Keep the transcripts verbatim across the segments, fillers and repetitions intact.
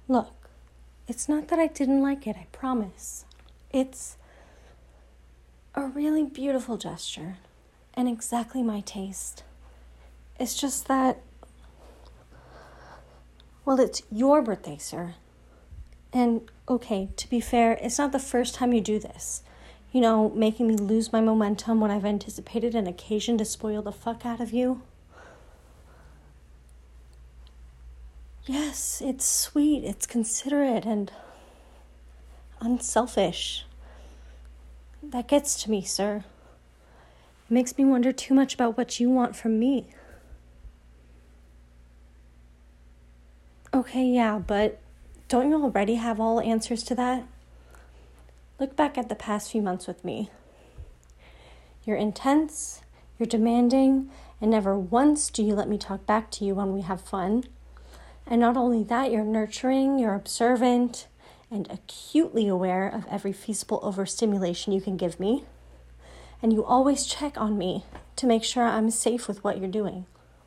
Look, it's not that I didn't like it, I promise. It's a really beautiful gesture and exactly my taste. It's just that, well, it's your birthday, sir. And, okay, to be fair, it's not the first time you do this. You know, making me lose my momentum when I've anticipated an occasion to spoil the fuck out of you. Yes, it's sweet, it's considerate, and unselfish. That gets to me, sir. It makes me wonder too much about what you want from me. Okay, yeah, but don't you already have all answers to that? Look back at the past few months with me. You're intense, you're demanding, and never once do you let me talk back to you when we have fun. And not only that, you're nurturing, you're observant, and acutely aware of every feasible overstimulation you can give me. And you always check on me to make sure I'm safe with what you're doing.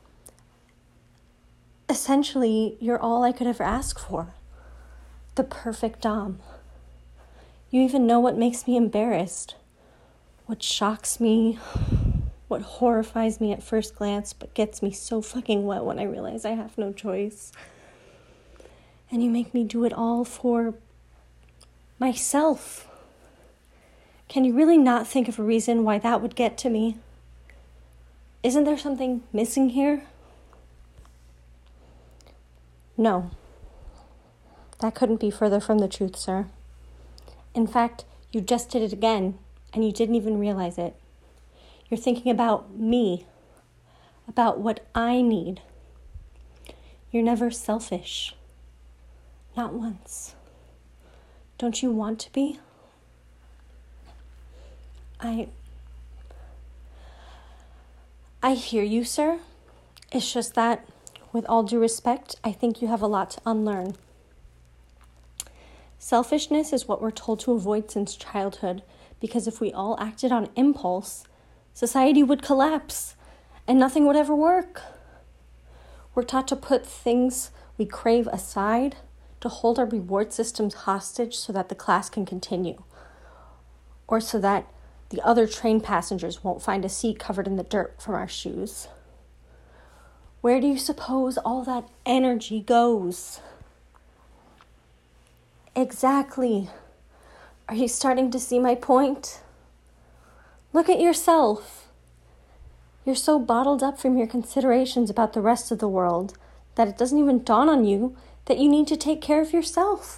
Essentially, you're all I could ever ask for. The perfect dom. You even know what makes me embarrassed, what shocks me, what horrifies me at first glance, but gets me so fucking wet when I realize I have no choice. And you make me do it all for myself. Can you really not think of a reason why that would get to me? Isn't there something missing here? No. That couldn't be further from the truth, sir. In fact, you just did it again, and you didn't even realize it. You're thinking about me, about what I need. You're never selfish. Not once. Don't you want to be? I... I hear you, sir. It's just that, with all due respect, I think you have a lot to unlearn. Selfishness is what we're told to avoid since childhood, because if we all acted on impulse, society would collapse, and nothing would ever work. We're taught to put things we crave aside, to hold our reward systems hostage so that the class can continue, or so that the other train passengers won't find a seat covered in the dirt from our shoes. Where do you suppose all that energy goes? Exactly. Are you starting to see my point? Look at yourself. You're so bottled up from your considerations about the rest of the world that it doesn't even dawn on you that you need to take care of yourself.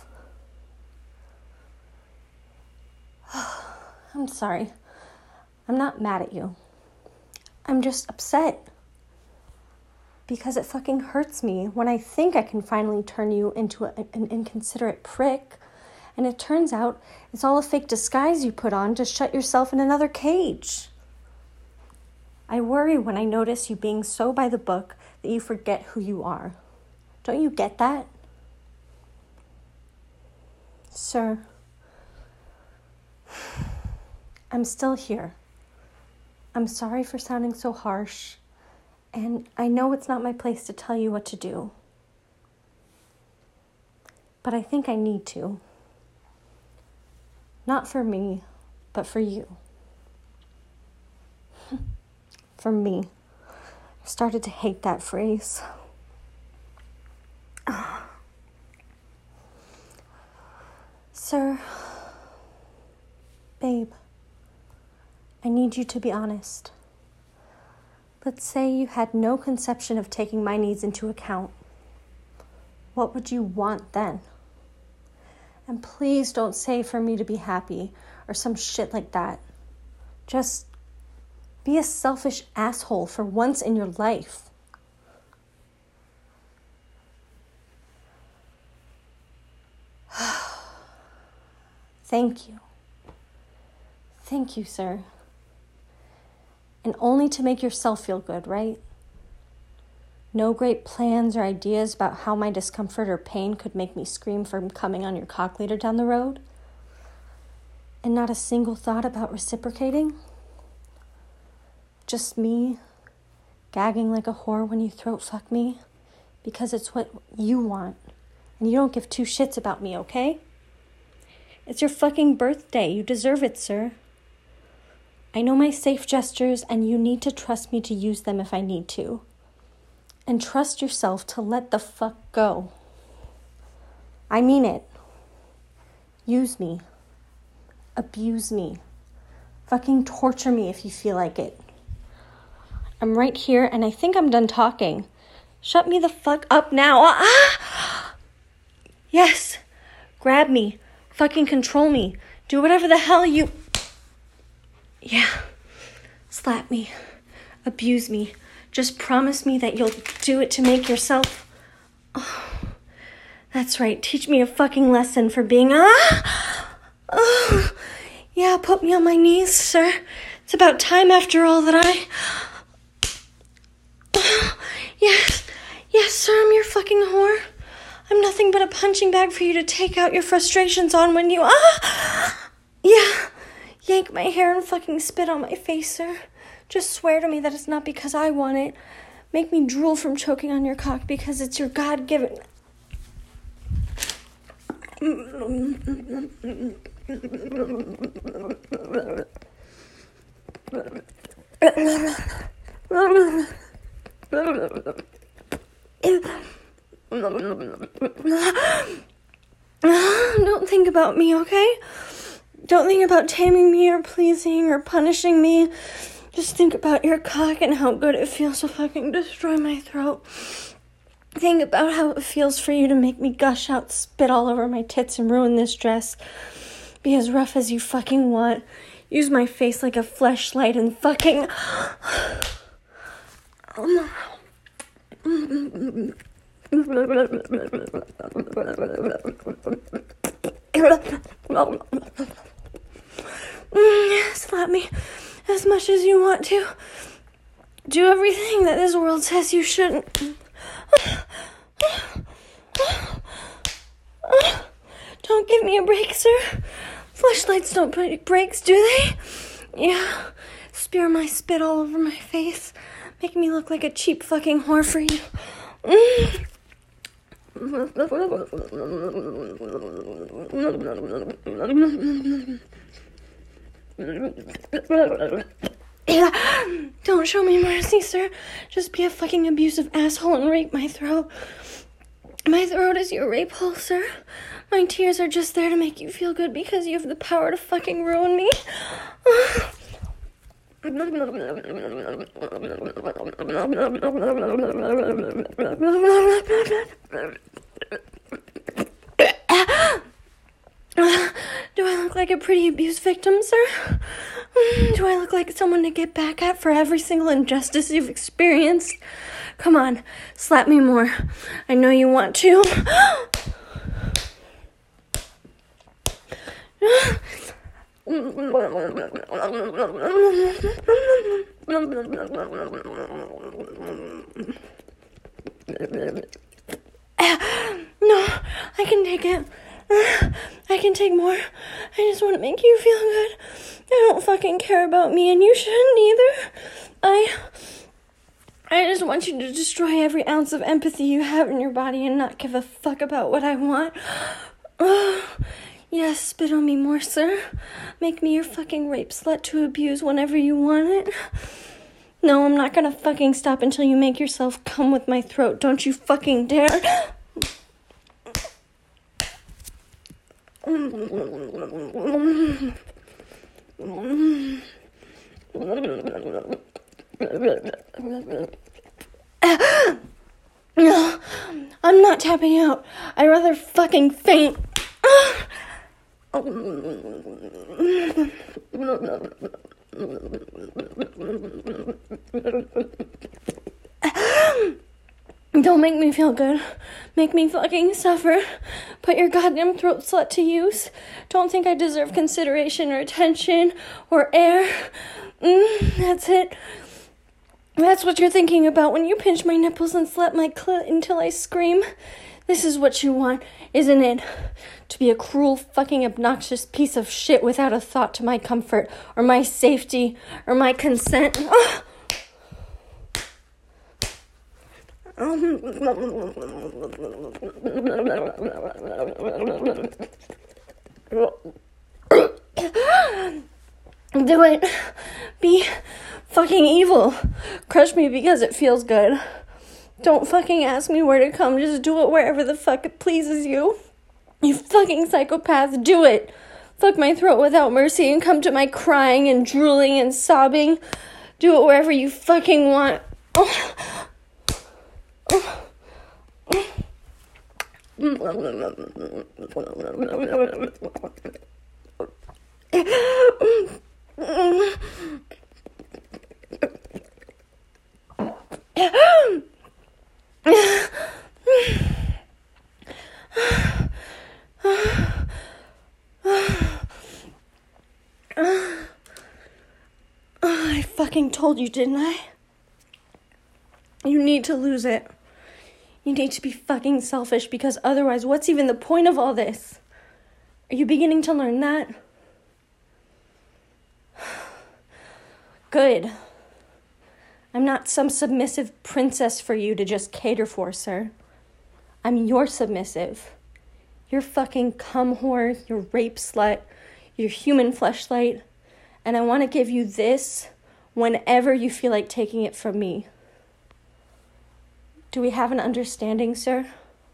I'm sorry. I'm not mad at you. I'm just upset. Because it fucking hurts me when I think I can finally turn you into a, an inconsiderate prick, and it turns out it's all a fake disguise you put on to shut yourself in another cage. I worry when I notice you being so by the book that you forget who you are. Don't you get that? Sir, I'm still here. I'm sorry for sounding so harsh, and I know it's not my place to tell you what to do. But I think I need to. Not for me, but for you. For me. I started to hate that phrase. Sir, babe, I need you to be honest. Let's say you had no conception of taking my needs into account. What would you want then? And please don't say for me to be happy or some shit like that. Just be a selfish asshole for once in your life. Thank you. Thank you, sir. And only to make yourself feel good, right? No great plans or ideas about how my discomfort or pain could make me scream from coming on your cock later down the road? And not a single thought about reciprocating? Just me, gagging like a whore when you throat fuck me, because it's what you want, And you don't give two shits about me, okay? It's your fucking birthday. You deserve it, sir. I know my safe gestures, and you need to trust me to use them if I need to. And trust yourself to let the fuck go. I mean it. Use me. Abuse me. Fucking torture me if you feel like it. I'm right here, and I think I'm done talking. Shut me the fuck up now. Ah! Yes. Grab me. Fucking control me. Do whatever the hell you... Yeah. Slap me. Abuse me. Just promise me that you'll do it to make yourself... Oh, that's right. Teach me a fucking lesson for being... Ah! Oh, yeah, put me on my knees, sir. It's about time after all that I... Oh, yes. Yes, sir, I'm your fucking whore. I'm nothing but a punching bag for you to take out your frustrations on when you... Ah! Yeah. Yank my hair and fucking spit on my face, sir. Just swear to me that it's not because I want it. Make me drool from choking on your cock because it's your God-given... Don't think about me, okay? Don't think about taming me or pleasing or punishing me. Just think about your cock and how good it feels to fucking destroy my throat. Think about how it feels for you to make me gush out spit all over my tits and ruin this dress. Be as rough as you fucking want. Use my face like a fleshlight and fucking... Um... Slap me as much as you want to. Do everything that this world says you shouldn't. Don't give me a break, sir. Fleshlights don't put breaks, do they? Yeah. Spear my spit all over my face. Make me look like a cheap fucking whore for you. Mm. Don't show me mercy, sir. Just be a fucking abusive asshole and rape my throat. My throat is your rape hole, sir. My tears are just there to make you feel good because you have the power to fucking ruin me. Do I look like a pretty abuse victim, sir? Do I look like someone to get back at for every single injustice you've experienced? Come on, slap me more. I know you want to. No, I can take it. I can take more. I just want to make you feel good. I don't fucking care about me, and you shouldn't either. I... I just want you to destroy every ounce of empathy you have in your body and not give a fuck about what I want. Oh, yes, spit on me more, sir. Make me your fucking rape slut to abuse whenever you want it. No, I'm not gonna fucking stop until you make yourself come with my throat. Don't you fucking dare. No, I'm not tapping out. I'd rather fucking faint. Don't make me feel good. Make me fucking suffer. Put your goddamn throat slut to use. Don't think I deserve consideration or attention or air. Mm, that's it. That's what you're thinking about when you pinch my nipples and slap my clit until I scream. This is what you want, isn't it? To be a cruel, fucking obnoxious piece of shit without a thought to my comfort or my safety or my consent. Oh. Um, do it. Be fucking evil. Crush me because it feels good. Don't fucking ask me where to come. Just do it wherever the fuck it pleases you. You fucking psychopath. Do it. Fuck my throat without mercy and come to my crying and drooling and sobbing. Do it wherever you fucking want. Oh. Oh. I fucking told you, didn't I? You need to lose it. You need to be fucking selfish, because otherwise, what's even the point of all this? Are you beginning to learn that? Good. I'm not some submissive princess for you to just cater for, sir. I'm your submissive. You're fucking cum whore, you're rape slut, you're human fleshlight, and I want to give you this whenever you feel like taking it from me. Do we have an understanding, sir?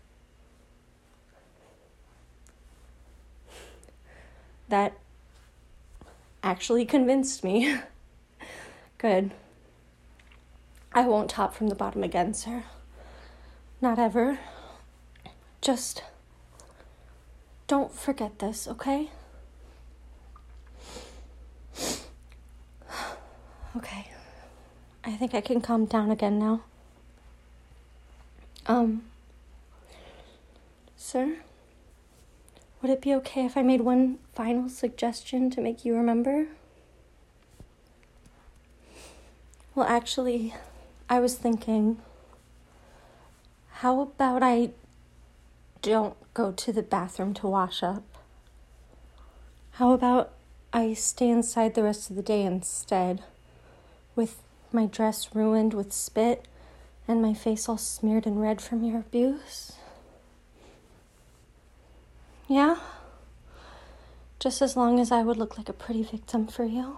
That actually convinced me. Good. I won't top from the bottom again, sir. Not ever. Just don't forget this, okay? Okay. I think I can calm down again now. Um, sir, would it be okay if I made one final suggestion to make you remember? Well, actually, I was thinking, how about I don't go to the bathroom to wash up? How about I stay inside the rest of the day instead, with my dress ruined with spit and my face all smeared and red from your abuse? Yeah? Just as long as I would look like a pretty victim for you.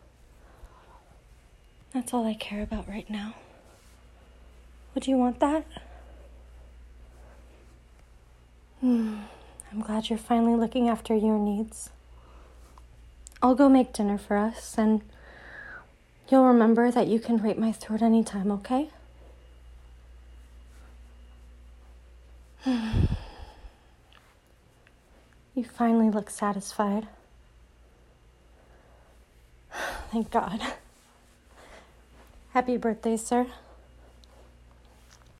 That's all I care about right now. Would you want that? Hmm. I'm glad you're finally looking after your needs. I'll go make dinner for us, and you'll remember that you can rape my throat anytime, okay? You finally look satisfied. Thank God. Happy birthday, sir.